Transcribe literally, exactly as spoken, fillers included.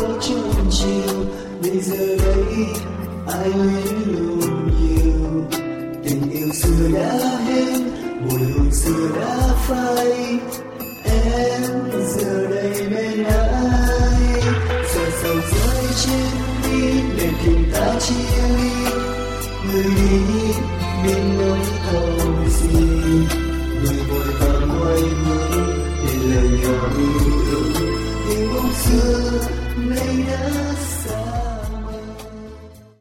có chung chiều. Bây giờ đây ai luyến luôn nhiều, tình yêu xưa đã hết, mùi hương xưa đã phai. Em giờ đây bên ai, giờ sầu rơi trên mi để tình ta chia ly. Người đi biết nỗi cầu gì, người vội vàng ngoài mơ để lời nhỏ ưu ước. Tình bóng xưa nay đã xa.